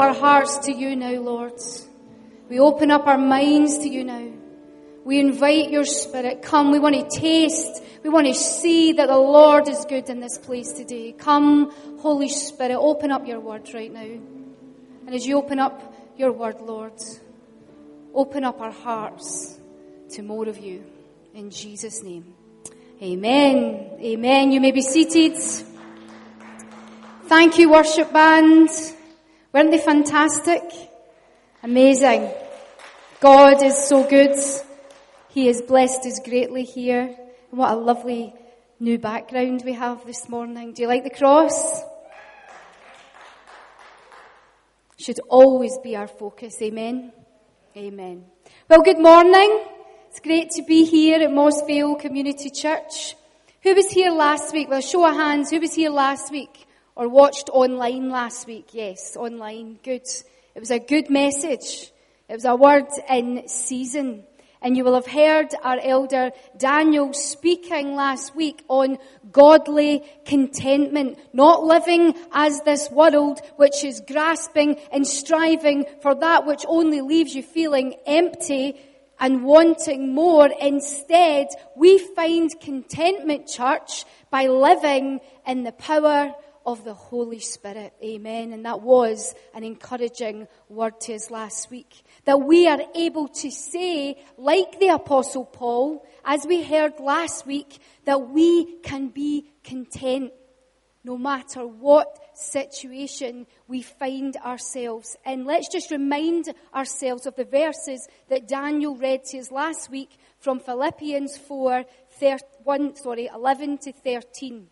Our hearts to you now, Lord. We open up our minds to you now. We invite your Spirit. Come, we want to taste. We want to see that the Lord is good in this place today. Come, Holy Spirit, open up your word right now. And as you open up your word, Lord, open up our hearts to more of you. In Jesus' name. Amen. Amen. You may be seated. Thank you, worship band. Weren't they fantastic? Amazing. God is so good. He has blessed us greatly here. And what a lovely new background we have this morning. Do you like the cross? Should always be our focus. Amen. Amen. Well, good morning. It's great to be here at Mossvale Community Church. Who was here last week? Well, show of hands. Who was here last week? Or watched online last week? Yes, online. Good. It was a good message. It was a word in season. And you will have heard our elder Daniel speaking last week on godly contentment. Not living as this world which is grasping and striving for that which only leaves you feeling empty and wanting more. Instead, we find contentment, church, by living in the power of the Holy Spirit. Amen. And that was an encouraging word to us last week. That we are able to say, like the Apostle Paul, as we heard last week, that we can be content no matter what situation we find ourselves in. Let's just remind ourselves of the verses that Daniel read to us last week from Philippians 11 to 13.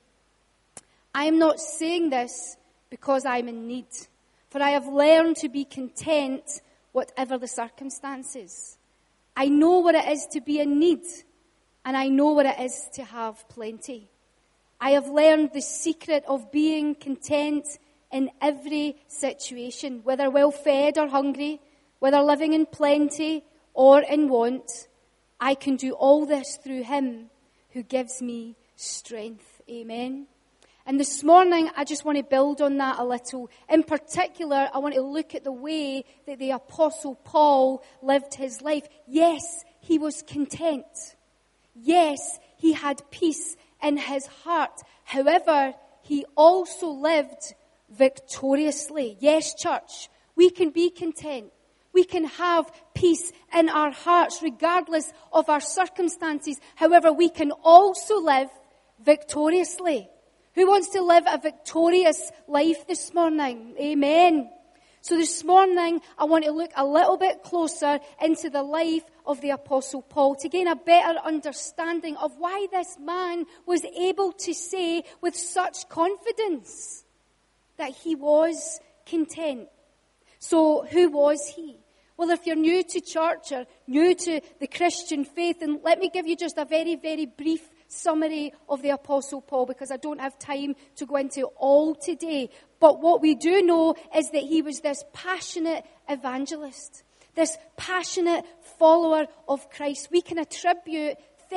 I am not saying this because I'm in need, for I have learned to be content whatever the circumstances. I know what it is to be in need, and I know what it is to have plenty. I have learned the secret of being content in every situation, whether well-fed or hungry, whether living in plenty or in want. I can do all this through him who gives me strength. Amen. And this morning, I just want to build on that a little. In particular, I want to look at the way that the Apostle Paul lived his life. Yes, he was content. Yes, he had peace in his heart. However, he also lived victoriously. Yes, church, we can be content. We can have peace in our hearts regardless of our circumstances. However, we can also live victoriously. Who wants to live a victorious life this morning? Amen. So this morning, I want to look a little bit closer into the life of the Apostle Paul to gain a better understanding of why this man was able to say with such confidence that he was content. So who was he? Well, if you're new to church or new to the Christian faith, then let me give you just a very, very brief summary of the Apostle Paul, because I don't have time to go into all today. But what we do know is that he was this passionate evangelist, this passionate follower of Christ. We can attribute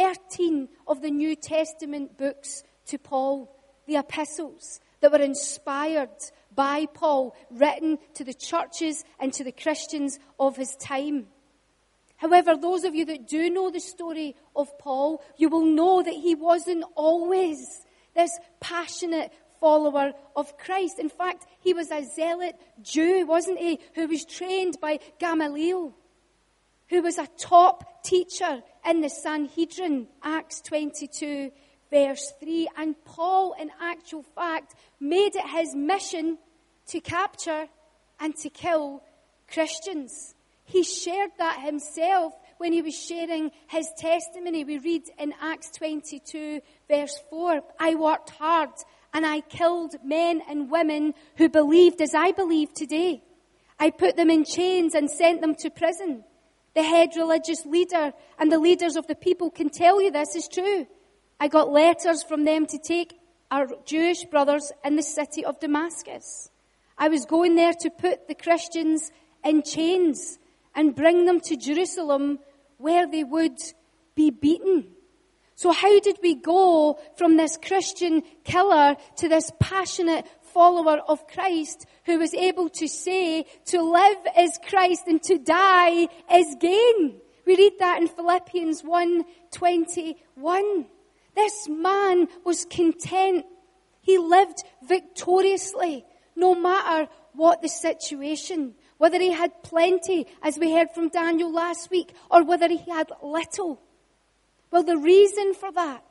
13 of the New Testament books to Paul, the epistles that were inspired by Paul, written to the churches and to the Christians of his time. However, those of you that do know the story of Paul, you will know that he wasn't always this passionate follower of Christ. In fact, he was a zealot Jew, wasn't he, who was trained by Gamaliel, who was a top teacher in the Sanhedrin, Acts 22, verse 3. And Paul, in actual fact, made it his mission to capture and to kill Christians. He shared that himself when he was sharing his testimony. We read in Acts 22, verse 4, I worked hard and I killed men and women who believed as I believe today. I put them in chains and sent them to prison. The head religious leader and the leaders of the people can tell you this is true. I got letters from them to take our Jewish brothers in the city of Damascus. I was going there to put the Christians in chains and bring them to Jerusalem where they would be beaten. So how did we go from this Christian killer to this passionate follower of Christ who was able to say, to live is Christ and to die is gain. We read that in Philippians 1:21. This man was content. He lived victoriously, no matter what the situation. Whether he had plenty, as we heard from Daniel last week, or whether he had little. Well, the reason for that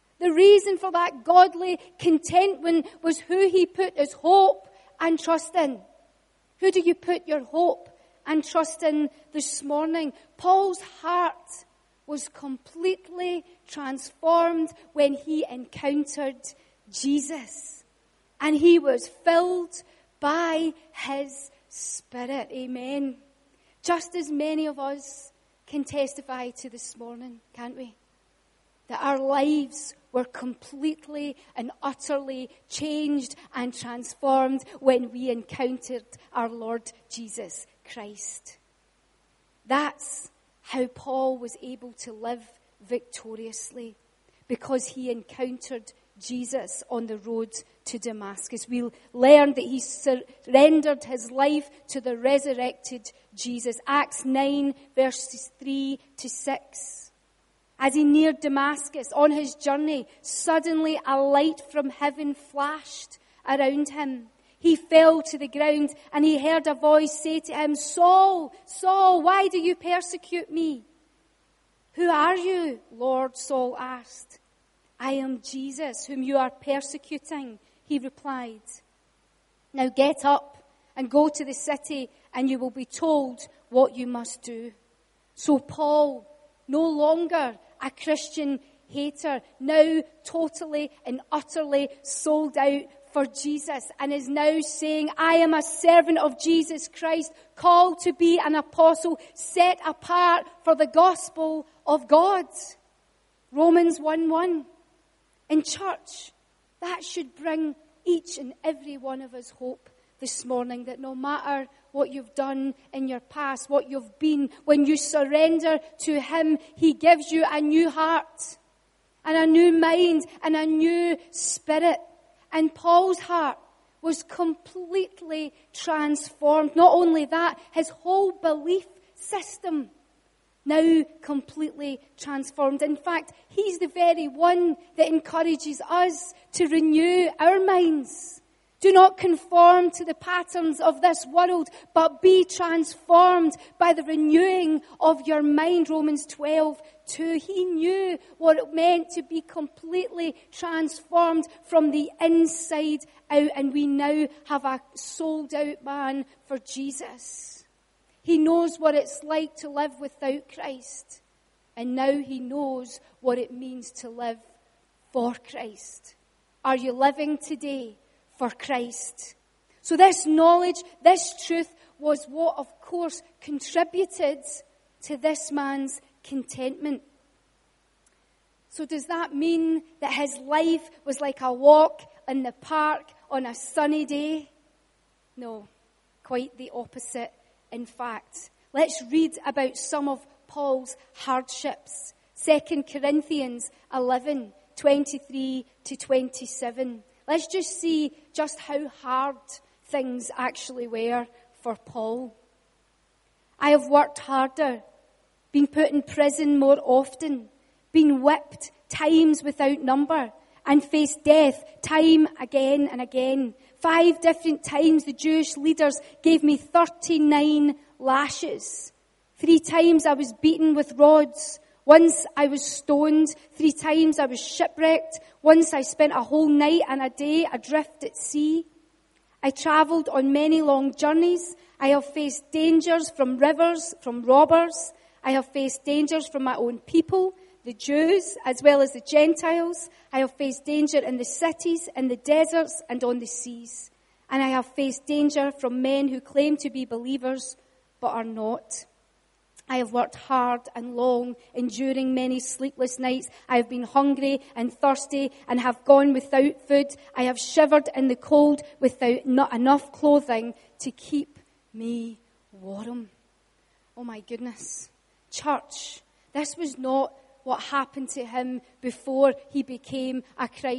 godly contentment was who he put his hope and trust in. Who do you put your hope and trust in this morning? Paul's heart was completely transformed when he encountered Jesus. And he was filled by his Spirit. Amen. Just as many of us can testify to this morning, can't we? That our lives were completely and utterly changed and transformed when we encountered our Lord Jesus Christ. That's how Paul was able to live victoriously, because he encountered Jesus on the road to Damascus. We learned that he surrendered his life to the resurrected Jesus. Acts 9, verses 3-6. As he neared Damascus on his journey, suddenly a light from heaven flashed around him. He fell to the ground and he heard a voice say to him, "Saul, Saul, why do you persecute me?" "Who are you, Lord?" Saul asked. "I am Jesus, whom you are persecuting," he replied. "Now get up and go to the city, and you will be told what you must do." So Paul, no longer a Christian hater, now totally and utterly sold out for Jesus, and is now saying, "I am a servant of Jesus Christ, called to be an apostle, set apart for the gospel of God." Romans 1:1. In church, that should bring each and every one of us hope this morning, that no matter what you've done in your past, what you've been, when you surrender to him, he gives you a new heart and a new mind and a new spirit. And Paul's heart was completely transformed. Not only that, his whole belief system now completely transformed. In fact, he's the very one that encourages us to renew our minds. Do not conform to the patterns of this world, but be transformed by the renewing of your mind. Romans 12:2. He knew what it meant to be completely transformed from the inside out, and we now have a sold out man for Jesus. He knows what it's like to live without Christ, and now he knows what it means to live for Christ. Are you living today for Christ? So this knowledge, this truth was what, of course, contributed to this man's contentment. So does that mean that his life was like a walk in the park on a sunny day? No, quite the opposite, in fact. Let's read about some of Paul's hardships. 2 Corinthians 11:23-27. Let's just see just how hard things actually were for Paul. "I have worked harder, been put in prison more often, been whipped times without number, and faced death time again and again. 5 different times the Jewish leaders gave me 39 lashes. 3 times I was beaten with rods. Once I was stoned. 3 times I was shipwrecked. Once I spent a whole night and a day adrift at sea. I travelled on many long journeys. I have faced dangers from rivers, from robbers. I have faced dangers from my own people, the Jews, as well as the Gentiles. I have faced danger in the cities, in the deserts, and on the seas. And I have faced danger from men who claim to be believers, but are not. I have worked hard and long, enduring many sleepless nights. I have been hungry and thirsty and have gone without food. I have shivered in the cold without not enough clothing to keep me warm." Oh my goodness. Church, this was not what happened to him before he became a Christ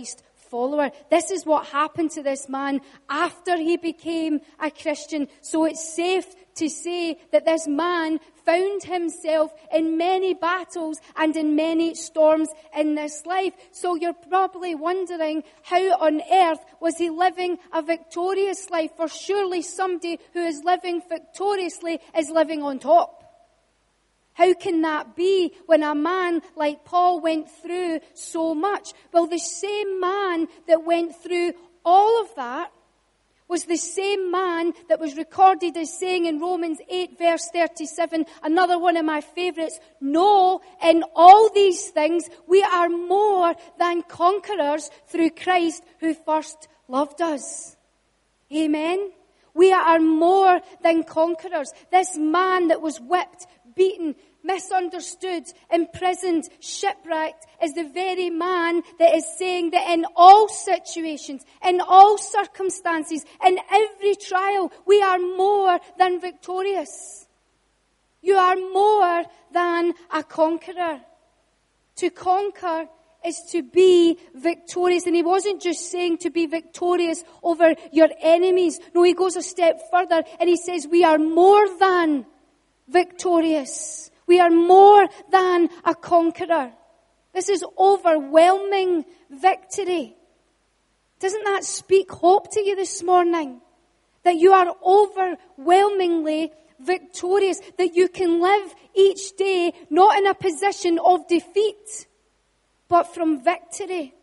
follower. This is what happened to this man after he became a Christian. So it's safe to say that this man found himself in many battles and in many storms in this life. So you're probably wondering, how on earth was he living a victorious life? For surely somebody who is living victoriously is living on top. How can that be when a man like Paul went through so much? Well, the same man that went through all of that was the same man that was recorded as saying in Romans 8 verse 37, another one of my favorites, no, in all these things we are more than conquerors through Christ who first loved us. Amen? We are more than conquerors. This man that was whipped, beaten, misunderstood, imprisoned, shipwrecked is the very man that is saying that in all situations, in all circumstances, in every trial, we are more than victorious. You are more than a conqueror. To conquer is to be victorious. And he wasn't just saying to be victorious over your enemies. No, he goes a step further and he says we are more than victorious. We are more than a conqueror. This is overwhelming victory. Doesn't that speak hope to you this morning? That you are overwhelmingly victorious. That you can live each day not in a position of defeat, but from victory.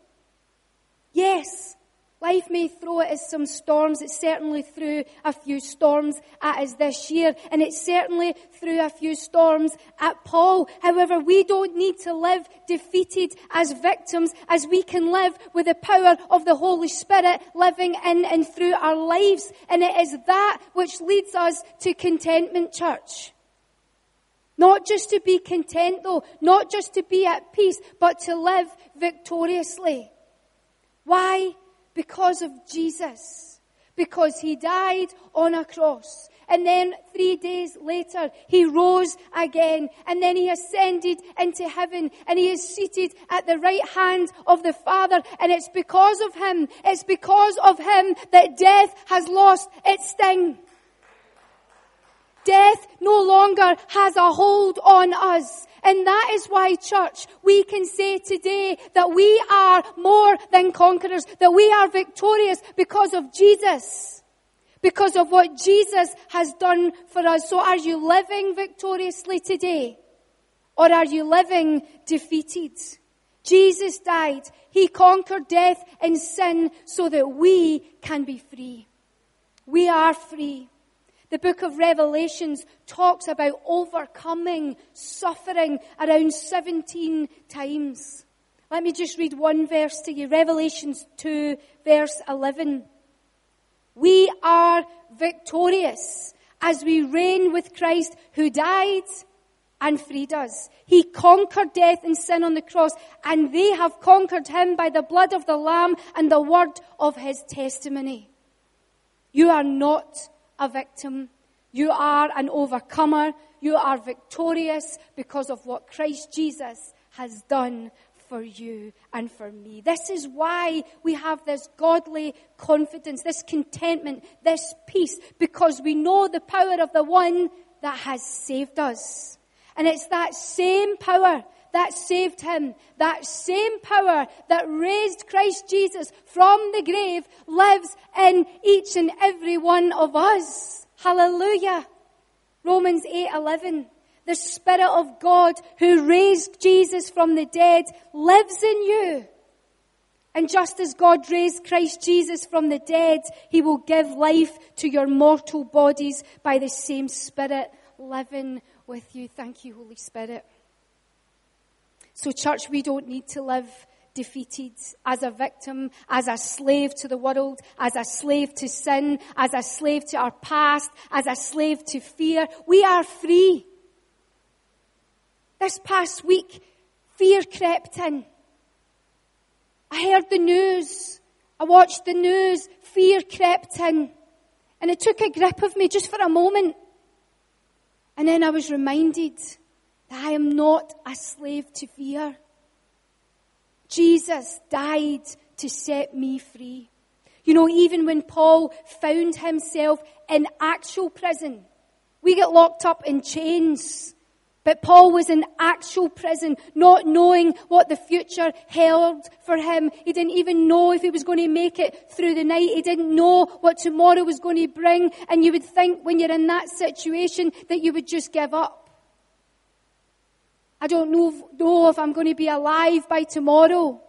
Yes, life may throw at us some storms. It certainly threw a few storms at us this year. And it certainly threw a few storms at Paul. However, we don't need to live defeated as victims, as we can live with the power of the Holy Spirit living in and through our lives. And it is that which leads us to contentment, church. Not just to be content though, not just to be at peace, but to live victoriously. Why? Because of Jesus. Because he died on a cross. And then 3 days later, he rose again. And then he ascended into heaven. And he is seated at the right hand of the Father. And it's because of him that death has lost its sting. Death no longer has a hold on us. And that is why, church, we can say today that we are more than conquerors, that we are victorious because of Jesus, because of what Jesus has done for us. So are you living victoriously today? Or are you living defeated? Jesus died. He conquered death and sin so that we can be free. We are free. The book of Revelations talks about overcoming suffering around 17 times. Let me just read one verse to you. Revelations 2, verse 11. We are victorious as we reign with Christ who died and freed us. He conquered death and sin on the cross, and they have conquered him by the blood of the Lamb and the word of his testimony. You are not a victim. You are an overcomer. You are victorious because of what Christ Jesus has done for you and for me. This is why we have this godly confidence, this contentment, this peace, because we know the power of the one that has saved us. And it's that same power that saved him, that same power that raised Christ Jesus from the grave lives in each and every one of us. Hallelujah. Romans 8:11. The Spirit of God who raised Jesus from the dead lives in you. And just as God raised Christ Jesus from the dead, he will give life to your mortal bodies by the same Spirit living with you. Thank you, Holy Spirit. So, church, we don't need to live defeated as a victim, as a slave to the world, as a slave to sin, as a slave to our past, as a slave to fear. We are free. This past week, fear crept in. I heard the news. I watched the news. Fear crept in. And it took a grip of me just for a moment. And then I was reminded that I am not a slave to fear. Jesus died to set me free. You know, even when Paul found himself in actual prison, we get locked up in chains. But Paul was in actual prison, not knowing what the future held for him. He didn't even know if he was going to make it through the night. He didn't know what tomorrow was going to bring. And you would think when you're in that situation that you would just give up. I don't know if I'm going to be alive by tomorrow.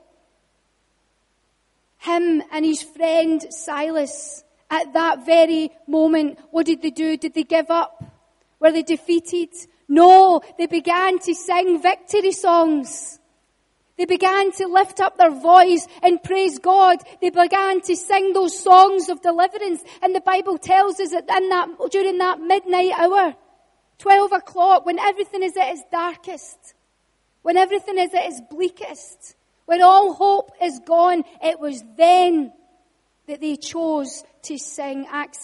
Him and his friend Silas, at that very moment, what did they do? Did they give up? Were they defeated? No, they began to sing victory songs. They began to lift up their voice and praise God. They began to sing those songs of deliverance. And the Bible tells us that during that midnight hour, 12 o'clock, when everything is at its darkest, when everything is at its bleakest, when all hope is gone, it was then that they chose to sing Acts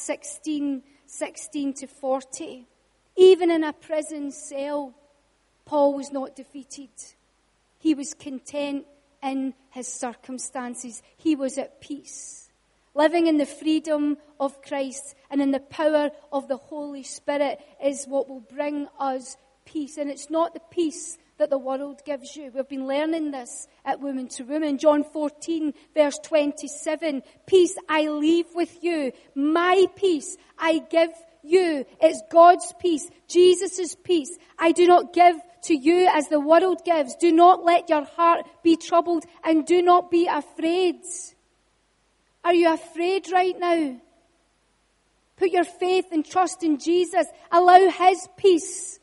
16 to 40. Even in a prison cell, Paul was not defeated. He was content in his circumstances. He was at peace. Living in the freedom of Christ and in the power of the Holy Spirit is what will bring us peace. And it's not the peace that the world gives you. We've been learning this at Woman to Woman. John 14, verse 27. Peace I leave with you. My peace I give you. It's God's peace, Jesus' peace. I do not give to you as the world gives. Do not let your heart be troubled and do not be afraid. Are you afraid right now? Put your faith and trust in Jesus. Allow His peace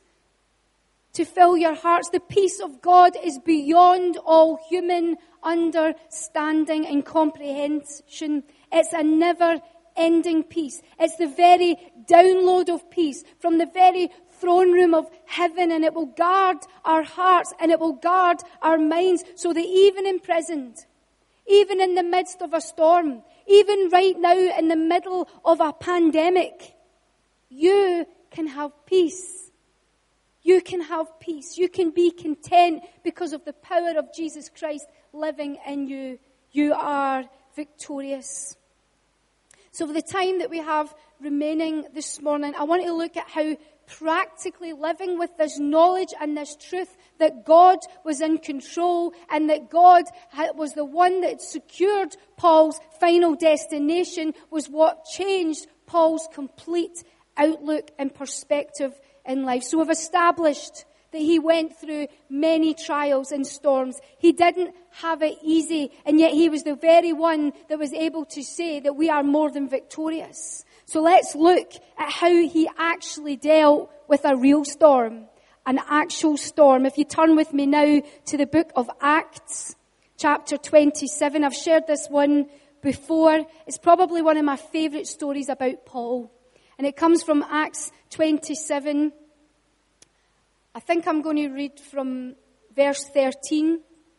to fill your hearts. The peace of God is beyond all human understanding and comprehension. It's a never-ending peace. It's the very download of peace from the very throne room of heaven, and it will guard our hearts and it will guard our minds so that even imprisoned, even in the midst of a storm, even right now in the middle of a pandemic, you can have peace. You can have peace. You can be content because of the power of Jesus Christ living in you. You are victorious. So for the time that we have remaining this morning, I want to look at how practically living with this knowledge and this truth that God was in control and that God was the one that secured Paul's final destination was what changed Paul's complete outlook and perspective in life. So we've established that he went through many trials and storms. He didn't have it easy, and yet he was the very one that was able to say that we are more than victorious. So let's look at how he actually dealt with a real storm, an actual storm. If you turn with me now to the book of Acts, chapter 27. I've shared this one before. It's probably one of my favorite stories about Paul. And it comes from Acts 27. I think I'm going to read from verse 13.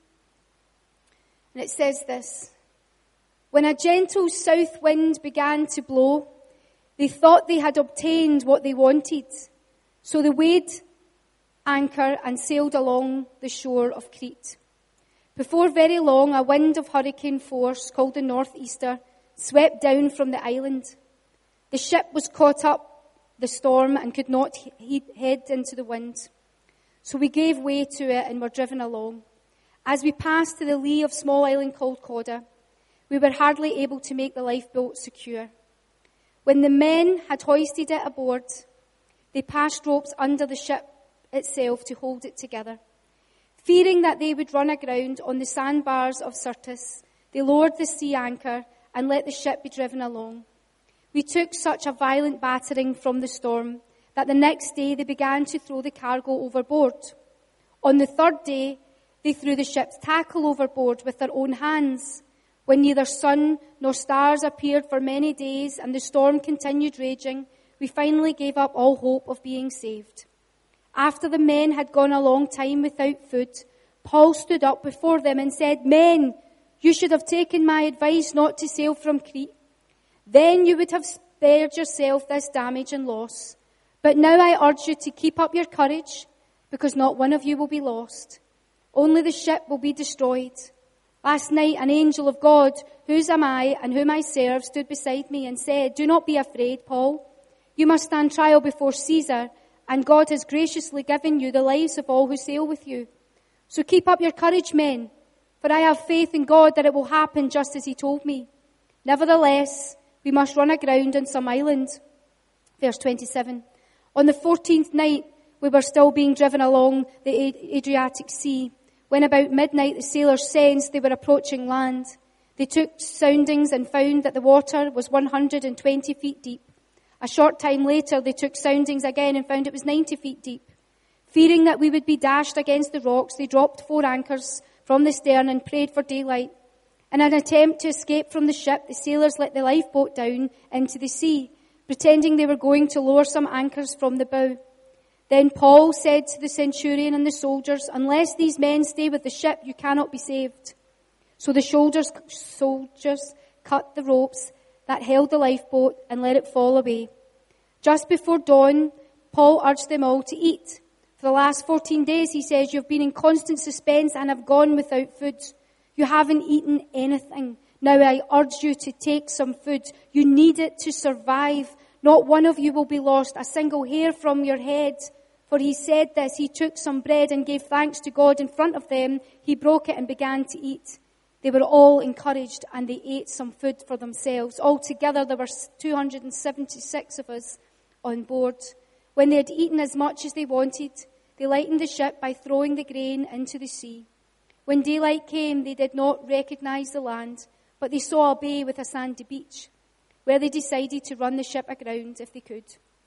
And it says this. When a gentle south wind began to blow, they thought they had obtained what they wanted. So they weighed anchor and sailed along the shore of Crete. Before very long, a wind of hurricane force, called the northeaster, swept down from the island. The ship was caught up the storm and could not head into the wind. So we gave way to it and were driven along. As we passed to the lee of a small island called Cauda, we were hardly able to make the lifeboat secure. When the men had hoisted it aboard, they passed ropes under the ship itself to hold it together. Fearing that they would run aground on the sandbars of Syrtis, they lowered the sea anchor and let the ship be driven along. We took such a violent battering from the storm that the next day they began to throw the cargo overboard. On the third day, they threw the ship's tackle overboard with their own hands. When neither sun nor stars appeared for many days and the storm continued raging, we finally gave up all hope of being saved. After the men had gone a long time without food, Paul stood up before them and said, "Men, you should have taken my advice not to sail from Crete. Then you would have spared yourself this damage and loss. But now I urge you to keep up your courage, because not one of you will be lost. Only the ship will be destroyed. Last night an angel of God, whose am I and whom I serve, stood beside me and said, "Do not be afraid, Paul. You must stand trial before Caesar, and God has graciously given you the lives of all who sail with you. So keep up your courage, men, for I have faith in God that it will happen just as he told me. Nevertheless, we must run aground on some island." Verse 27. On the 14th night, we were still being driven along the Adriatic Sea, when about midnight the sailors sensed they were approaching land. They took soundings and found that the water was 120 feet deep. A short time later, they took soundings again and found it was 90 feet deep. Fearing that we would be dashed against the rocks, they dropped 4 anchors from the stern and prayed for daylight. In an attempt to escape from the ship, the sailors let the lifeboat down into the sea, pretending they were going to lower some anchors from the bow. Then Paul said to the centurion and the soldiers, "Unless these men stay with the ship, you cannot be saved." So the soldiers cut the ropes that held the lifeboat and let it fall away. Just before dawn, Paul urged them all to eat. For the last 14 days, he says, "You've been in constant suspense and have gone without food. You haven't eaten anything. Now I urge you to take some food. You need it to survive. Not one of you will be lost, a single hair from your head." For he said this, he took some bread and gave thanks to God in front of them. He broke it and began to eat. They were all encouraged and they ate some food for themselves. Altogether there were 276 of us on board. When they had eaten as much as they wanted, they lightened the ship by throwing the grain into the sea. When daylight came, they did not recognize the land, but they saw a bay with a sandy beach, where they decided to run the ship aground if they could.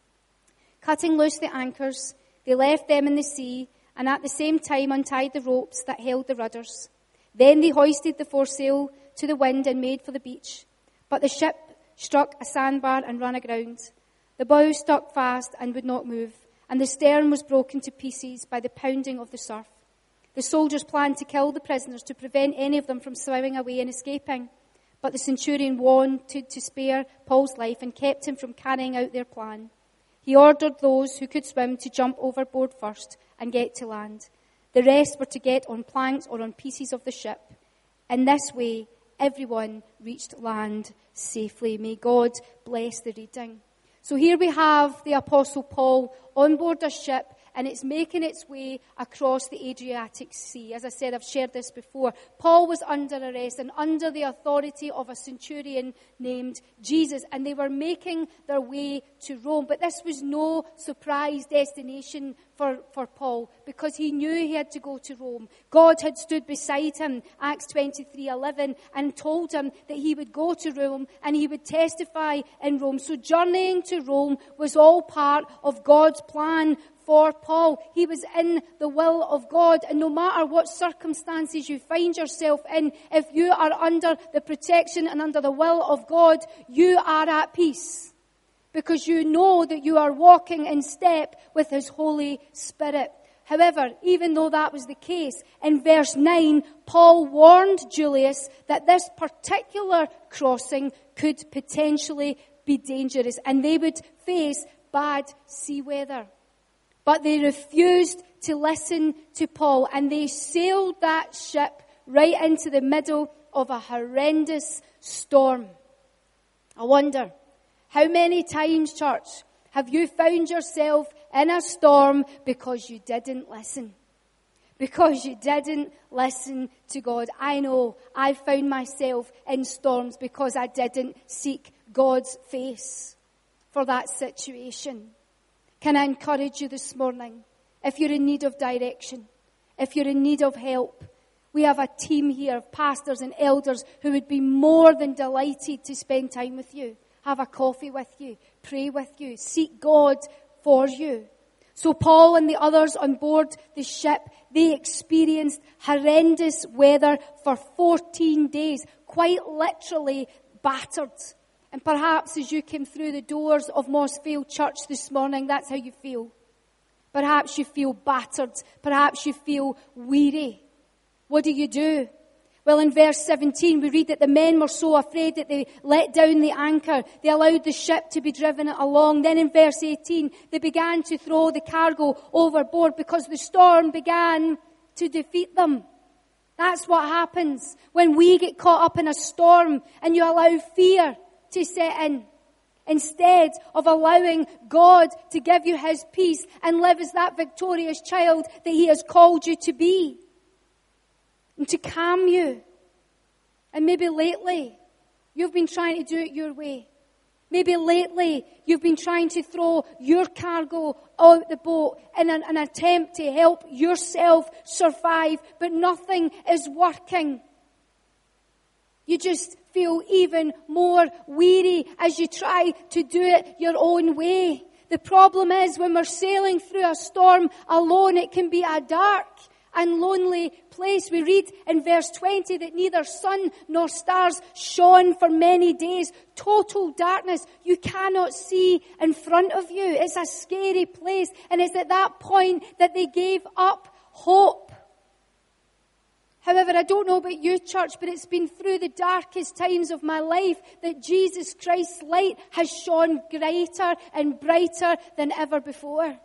Cutting loose the anchors, they left them in the sea and at the same time untied the ropes that held the rudders. Then they hoisted the foresail to the wind and made for the beach. But the ship struck a sandbar and ran aground. The bow stuck fast and would not move, and the stern was broken to pieces by the pounding of the surf. The soldiers planned to kill the prisoners to prevent any of them from swimming away and escaping. But the centurion wanted to spare Paul's life and kept him from carrying out their plan. He ordered those who could swim to jump overboard first and get to land. The rest were to get on planks or on pieces of the ship. In this way, everyone reached land safely. May God bless the reading. So here we have the Apostle Paul on board a ship, and it's making its way across the Adriatic Sea. As I said, I've shared this before. Paul was under arrest and under the authority of a centurion named Jesus, and they were making their way to Rome. But this was no surprise destination for Paul, because he knew he had to go to Rome. God had stood beside him, Acts 23:11, and told him that he would go to Rome and he would testify in Rome. So journeying to Rome was all part of God's plan for Paul. He was in the will of God, and no matter what circumstances you find yourself in, if you are under the protection and under the will of God, you are at peace, because you know that you are walking in step with His Holy Spirit. However, even though that was the case, in verse 9, Paul warned Julius that this particular crossing could potentially be dangerous, and they would face bad sea weather. But they refused to listen to Paul, and they sailed that ship right into the middle of a horrendous storm. I wonder, how many times, church, have you found yourself in a storm because you didn't listen? Because you didn't listen to God. I know I've found myself in storms because I didn't seek God's face for that situation. Can I encourage you this morning, if you're in need of direction, if you're in need of help, we have a team here of pastors and elders who would be more than delighted to spend time with you, have a coffee with you, pray with you, seek God for you. So Paul and the others on board the ship, they experienced horrendous weather for 14 days, quite literally battered. And perhaps as you came through the doors of Mossfield Church this morning, that's how you feel. Perhaps you feel battered. Perhaps you feel weary. What do? Well, in verse 17, we read that the men were so afraid that they let down the anchor. They allowed the ship to be driven along. Then in verse 18, they began to throw the cargo overboard because the storm began to defeat them. That's what happens when we get caught up in a storm and you allow fear to set in. Instead of allowing God to give you his peace and live as that victorious child that he has called you to be. And to calm you. And maybe lately, you've been trying to do it your way. Maybe lately, you've been trying to throw your cargo out the boat in an attempt to help yourself survive, but nothing is working. You just feel even more weary as you try to do it your own way. The problem is when we're sailing through a storm alone, it can be a dark and lonely place. We read in verse 20 that neither sun nor stars shone for many days. Total darkness. You cannot see in front of you. It's a scary place. And it's at that point that they gave up hope. However, I don't know about you, church, but it's been through the darkest times of my life that Jesus Christ's light has shone brighter and brighter than ever before.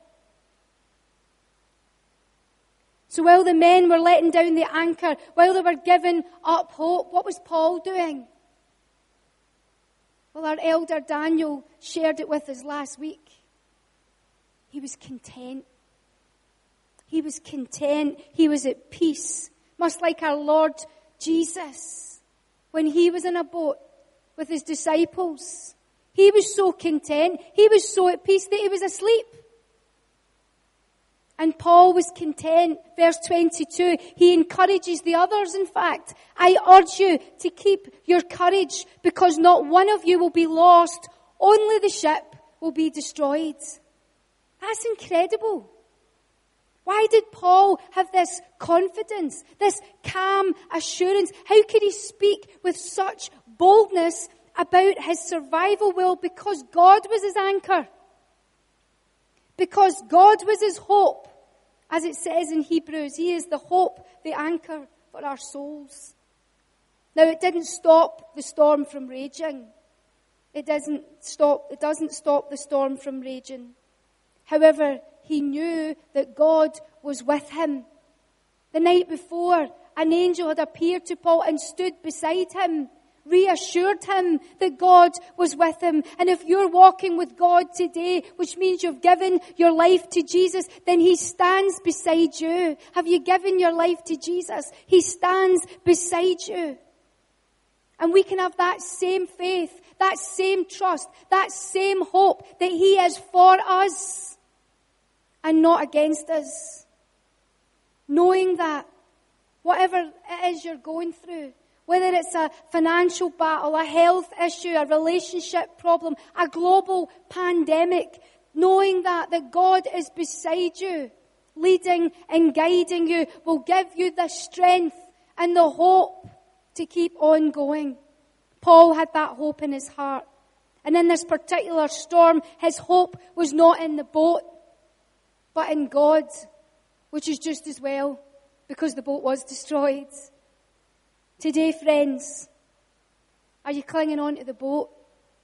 So while the men were letting down the anchor, while they were giving up hope, what was Paul doing? Well, our elder Daniel shared it with us last week. He was content. He was content. He was at peace. Much like our Lord Jesus, when he was in a boat with his disciples. He was so content. He was so at peace that he was asleep. And Paul was content. Verse 22, he encourages the others, in fact. I urge you to keep your courage because not one of you will be lost. Only the ship will be destroyed. That's incredible. Why did Paul have this confidence, this calm assurance? How could he speak with such boldness about his survival? Well, because God was his anchor. Because God was his hope. As it says in Hebrews, he is the hope, the anchor for our souls. Now, it didn't stop the storm from raging. It doesn't stop the storm from raging. However, he knew that God was with him. The night before, an angel had appeared to Paul and stood beside him, reassured him that God was with him. And if you're walking with God today, which means you've given your life to Jesus, then he stands beside you. Have you given your life to Jesus? He stands beside you. And we can have that same faith, that same trust, that same hope that he is for us and not against us. Knowing that whatever it is you're going through, whether it's a financial battle, a health issue, a relationship problem, a global pandemic, knowing that God is beside you, leading and guiding you, will give you the strength and the hope to keep on going. Paul had that hope in his heart. And in this particular storm, his hope was not in the boat, but in God, which is just as well, because the boat was destroyed. Today, friends, are you clinging on to the boat?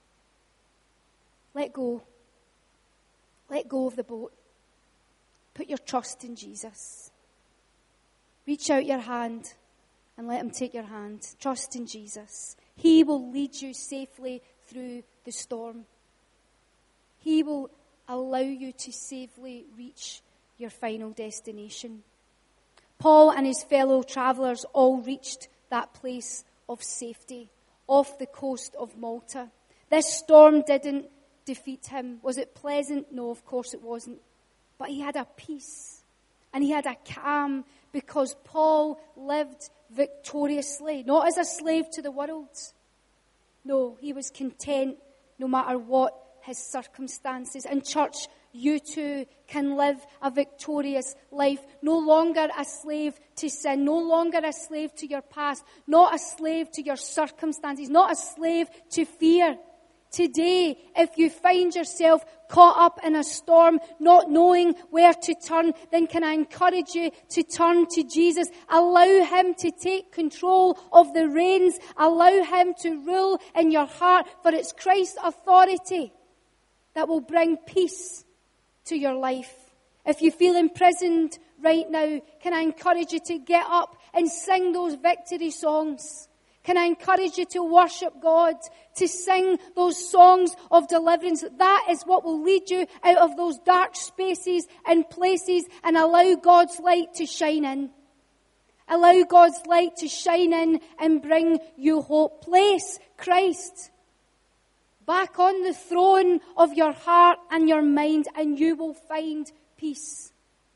Let go. Let go of the boat. Put your trust in Jesus. Reach out your hand and let him take your hand. Trust in Jesus. He will lead you safely through the storm. He will allow you to safely reach your final destination. Paul and his fellow travelers all reached that place of safety off the coast of Malta. This storm didn't defeat him. Was it pleasant? No, of course it wasn't. But he had a peace and he had a calm because Paul lived victoriously, not as a slave to the world. No, he was content no matter what his circumstances. And church, you too can live a victorious life, no longer a slave to sin, no longer a slave to your past, not a slave to your circumstances, not a slave to fear. Today, if you find yourself caught up in a storm, not knowing where to turn, then can I encourage you to turn to Jesus. Allow him to take control of the reins. Allow him to rule in your heart, for it's Christ's authority that will bring peace to your life. If you feel imprisoned right now, can I encourage you to get up and sing those victory songs? Can I encourage you to worship God, to sing those songs of deliverance? That is what will lead you out of those dark spaces and places and allow God's light to shine in. Allow God's light to shine in and bring you hope. Place Christ back on the throne of your heart and your mind, and you will find peace.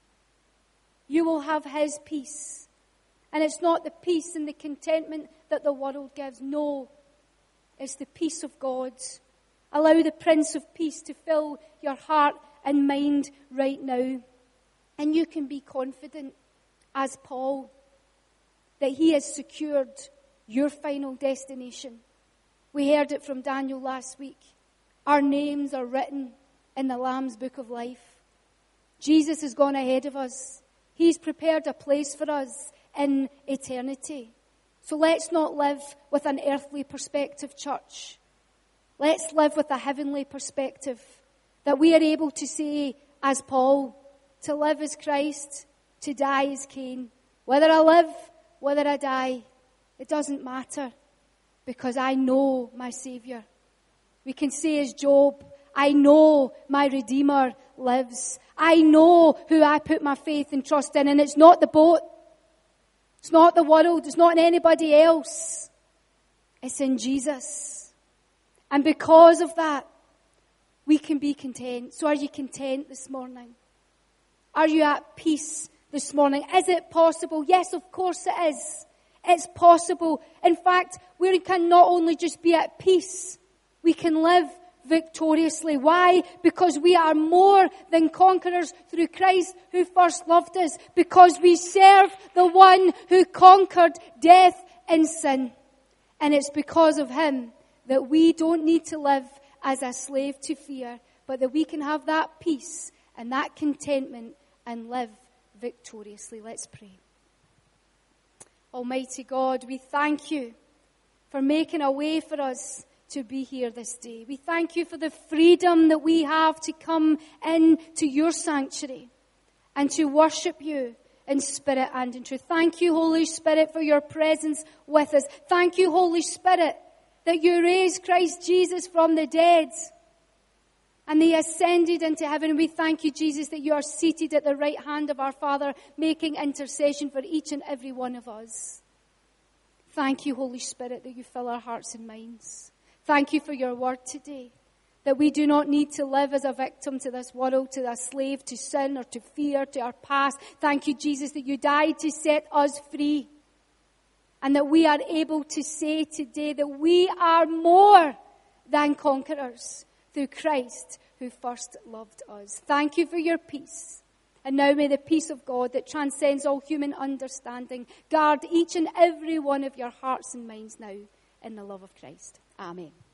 You will have His peace. And it's not the peace and the contentment that the world gives. No, it's the peace of God. Allow the Prince of Peace to fill your heart and mind right now. And you can be confident, as Paul, that he has secured your final destination. We heard it from Daniel last week. Our names are written in the Lamb's Book of Life. Jesus has gone ahead of us. He's prepared a place for us in eternity. So let's not live with an earthly perspective, church. Let's live with a heavenly perspective, that we are able to say, as Paul, to live as Christ, to die as Cain. Whether I live, whether I die, it doesn't matter, because I know my Savior. We can say as Job, I know my Redeemer lives. I know who I put my faith and trust in, and it's not the boat. It's not the world. It's not in anybody else. It's in Jesus. And because of that, we can be content. So are you content this morning? Are you at peace this morning? Is it possible? Yes, of course it is. It's possible. In fact, we can not only just be at peace, we can live victoriously. Why? Because we are more than conquerors through Christ who first loved us. Because we serve the one who conquered death and sin. And it's because of Him that we don't need to live as a slave to fear, but that we can have that peace and that contentment and live victoriously. Let's pray. Almighty God, we thank you for making a way for us to be here this day. We thank you for the freedom that we have to come into your sanctuary and to worship you in spirit and in truth. Thank you, Holy Spirit, for your presence with us. Thank you, Holy Spirit, that you raised Christ Jesus from the dead and He ascended into heaven. We thank you, Jesus, that you are seated at the right hand of our Father, making intercession for each and every one of us. Thank you, Holy Spirit, that you fill our hearts and minds. Thank you for your word today, that we do not need to live as a victim to this world, to a slave to sin or to fear, to our past. Thank you, Jesus, that you died to set us free, and that we are able to say today that we are more than conquerors through Christ who first loved us. Thank you for your peace. And now may the peace of God that transcends all human understanding guard each and every one of your hearts and minds now in the love of Christ. Amen.